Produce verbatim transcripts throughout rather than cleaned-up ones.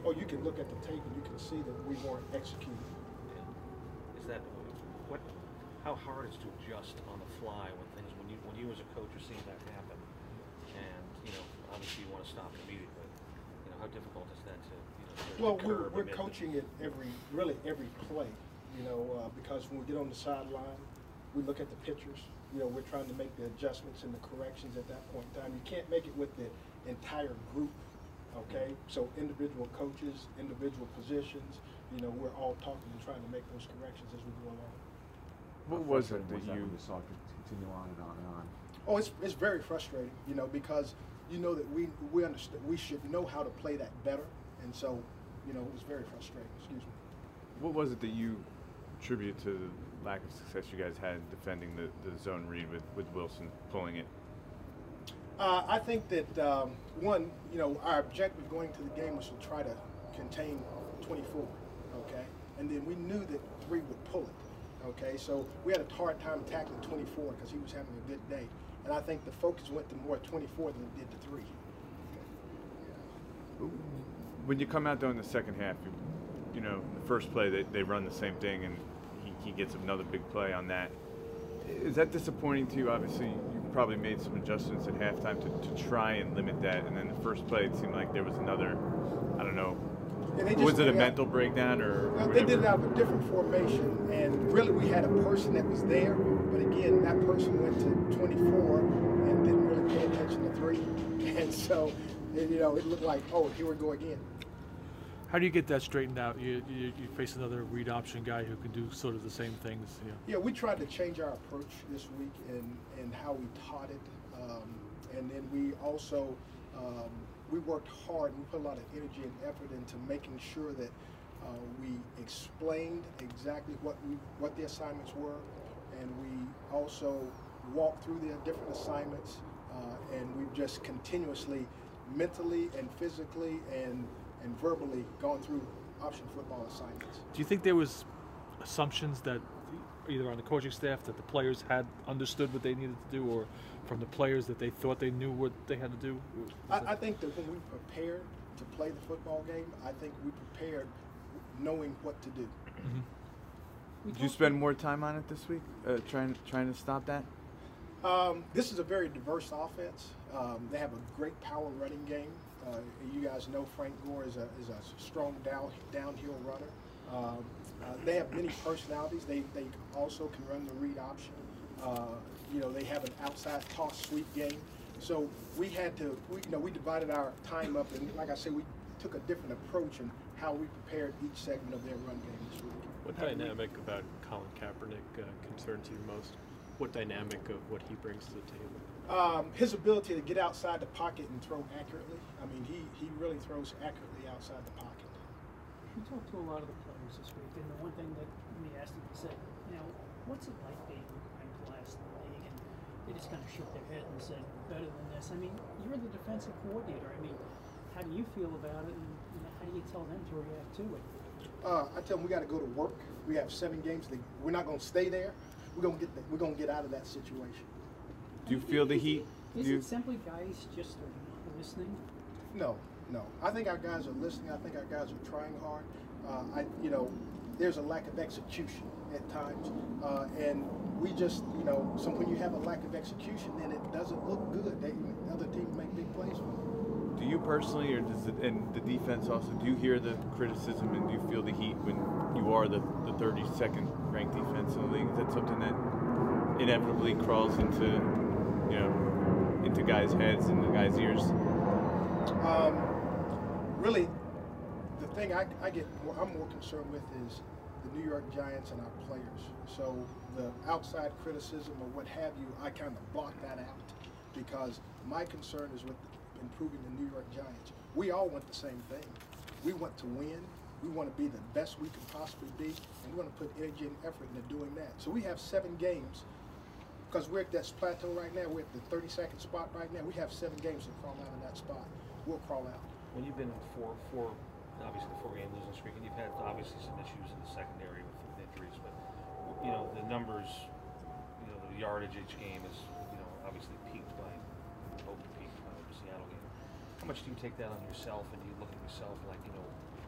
Oh, you can look at the tape and you can see that we weren't executing. Yeah. Is that what? How hard is to adjust on the fly when things when you when you as a coach are seeing that happen, and you know obviously you want to stop it immediately. You know how difficult is that to you know? To Well, curb we're, we're amid the- coaching it every really every play. You know, uh, because when we get on the sideline, we look at the pictures. You know, we're trying to make the adjustments and the corrections at that point in time. You can't make it with the entire group, okay? So individual coaches, individual positions, you know, we're all talking and trying to make those corrections as we go along. What was it Was that you you saw it continue on and on and on? Oh, it's, it's very frustrating, you know, because you know that we, we understand, we should know how to play that better. And so, you know, it was very frustrating, excuse me. What was it that you attribute to the lack of success you guys had defending the, the zone read with, with Wilson pulling it? Uh, I think that, um, one, you know, our objective going to the game was to try to contain twenty-four, okay? And then we knew that three would pull it, okay? So we had a hard time tackling twenty-four because he was having a good day. And I think the focus went to more twenty-four than it did to three. When you come out during the second half, you, you know, the first play, they, they run the same thing, and he, he gets another big play on that. Is that disappointing to you? Obviously, you probably made some adjustments at halftime to, to try and limit that, and then the first play, it seemed like there was another, I don't know, And they just was it a did that- mental breakdown or Well, they whatever? did it out of a different formation, and really we had a person that was there, but again, that person went to twenty-four and didn't really pay attention to three. And so, it, you know, it looked like, oh, here we go again. How do you get that straightened out? You, you, you face another read option guy who can do sort of the same things. Yeah. Yeah, we tried to change our approach this week in, in how we taught it. Um, and then we also, um, we worked hard and we put a lot of energy and effort into making sure that uh, we explained exactly what we what the assignments were. And we also walked through the different assignments. Uh, and we've just continuously, mentally and physically and and verbally gone through option football assignments. Do you think there was assumptions that either on the coaching staff that the players had understood what they needed to do, or from the players that they thought they knew what they had to do? I, I think that when we prepared to play the football game, I think we prepared knowing what to do. Mm-hmm. Did you spend more time on it this week, uh, trying trying to stop that? Um, this is a very diverse offense. Um, they have a great power running game. Uh, you guys know Frank Gore is a, is a strong down, downhill runner. Um, uh, they have many personalities. They, they also can run the read option. Uh, you know, they have an outside toss sweep game. So we had to, we, you know, we divided our time up, and like I said, we took a different approach in how we prepared each segment of their run game this week. What dynamic about Colin Kaepernick uh, concerns you most? What dynamic of what he brings to the table? Um, his ability to get outside the pocket and throw accurately. I mean, he, he really throws accurately outside the pocket. We talked to a lot of the players this week, and the one thing that we asked them, we said, you know, what's it like being ranked last in the league? And they just kind of shook their head and said, better than this. I mean, you're the defensive coordinator. I mean, how do you feel about it, and you know, how do you tell them to react to it? Uh, I tell them we got to go to work. We have seven games. To, we're not going to stay there. We're going to get. The, we're going to get out of that situation. Do you feel the heat? Is Do you, it simply guys just are not listening? No, no. I think our guys are listening. I think our guys are trying hard. Uh, I, you know, there's a lack of execution at times, uh, and we just, you know, so when you have a lack of execution, then it doesn't look good. They, other teams make big plays for them. do you personally, or does it, and the defense also, do you hear the criticism and do you feel the heat when you are the, the thirty-second ranked defense in the league? Is that something that inevitably crawls into, you know, into guys' heads and the guys' ears? Um, really, the thing I, I get more, I'm more concerned with is the New York Giants and our players. So the outside criticism or what have you, I kind of block that out because my concern is with improving the New York Giants. We all want the same thing. We want to win. We want to be the best we can possibly be, and we want to put energy and effort into doing that. So we have seven games. Because we're at that plateau right now, we're at the thirty-second spot right now. We have seven games to crawl out of that spot. We'll crawl out. When you've been four, four, obviously the four-game losing streak, and you've had obviously some issues in the secondary with, with injuries, but you know the numbers, you know the yardage each game is, you know, obviously peaked by, hope peaked by the Seattle game. How much do you take that on yourself, and do you look at yourself like, you know,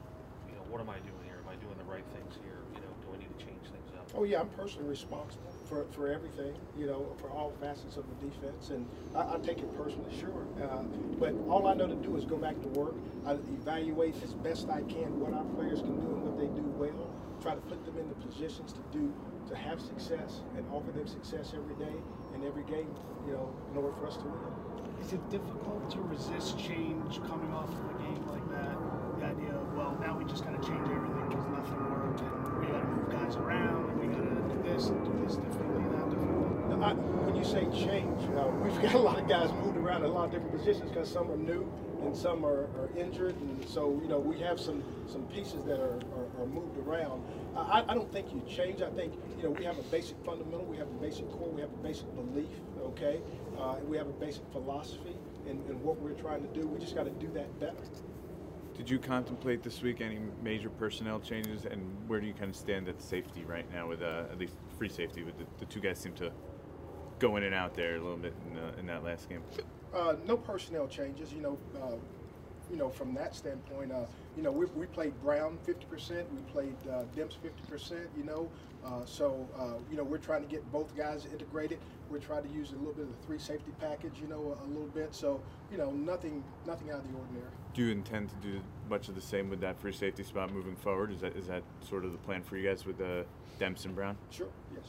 what am I doing here? Am I doing the right things here? You know, do I need to change things up? Oh yeah, I'm personally responsible for, for everything, you know, for all facets of the defense, and I, I take it personally, sure. Uh, but all I know to do is go back to work. I evaluate as best I can what our players can do and what they do well. Try to put them in the positions to do, to have success, and offer them success every day and every game, you know, in order for us to win. Is it difficult to resist change coming off of a game like that? The idea of, well, now we just got to change everything because nothing worked, and we got to move guys around, and we got to do this and do this differently, that differently. No, I, when you say change, uh, we've got a lot of guys moved around in a lot of different positions because some are new and some are, are injured, and so you know we have some some pieces that are, are, are moved around. I, I don't think you change. I think you know we have a basic fundamental, we have a basic core, we have a basic belief. Okay, uh, we have a basic philosophy in, in what we're trying to do. We just got to do that better. Did you contemplate this week any major personnel changes, and where do you kind of stand at safety right now with uh, at least free safety? With the, the two guys seem to go in and out there a little bit in, uh, in that last game. Uh, no personnel changes, you know. Uh, you know, from that standpoint, uh, you know, we, we played Brown fifty percent, we played uh, Demps fifty percent, you know. Uh, so, uh, you know, we're trying to get both guys integrated. We're trying to use a little bit of the three safety package, you know, a, a little bit. So, you know, nothing, nothing out of the ordinary. Do you intend to do much of the same with that free safety spot moving forward? Is that is that sort of the plan for you guys with uh, Demps and Brown? Sure. Yes.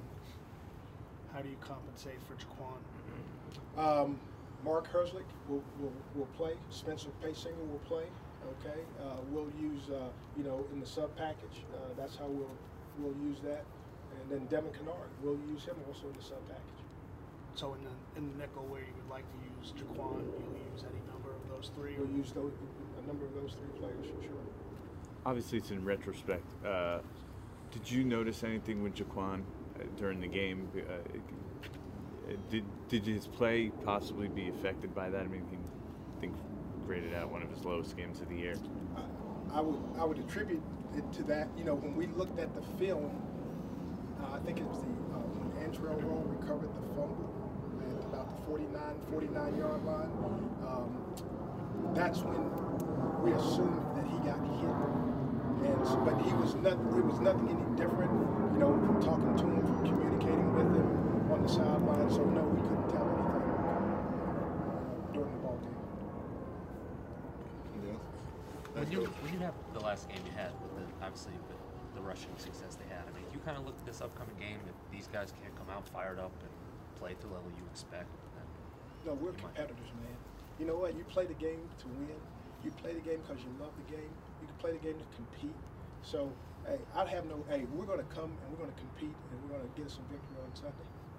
How do you compensate for Jaquan? Um, Mark Herzlich will, will, will play. Spencer Paysinger will play. Okay. Uh, we'll use, uh, you know, in the sub package. Uh, that's how we'll we'll use that. And then Devin Kennard, we'll use him also in the sub package. So in the in the nickel where you would like to use Jaquan, you'll use any number of those three? We'll use those, a number of those three players for sure. Obviously, it's in retrospect. Uh, did you notice anything with Jaquan uh, during the game? Uh, did did his play possibly be affected by that? I mean, he I think graded out one of his lowest games of the year. I, I would I would attribute it to that. You know, when we looked at the film, uh, I think it was the uh, when Antrell Roll recovered the fumble at about the forty-nine, forty-nine yard line. Um, that's when we assumed that he got hit. And so, but he was not. It was nothing any different. You know, from talking to him, from communicating with him on the sideline. So no, we couldn't tell anything uh, during the ball game. When you when you have the last game you had with the obviously with the rushing success they had, I mean, you kind of look at this upcoming game. If these guys can't come out fired up and play to the level you expect, then no, we're competitors, man. You know what? You play the game to win. You play the game because you love the game. You can play the game to compete. So, hey, I'd have no. Hey, we're going to come and we're going to compete and we're going to get some victory on Sunday.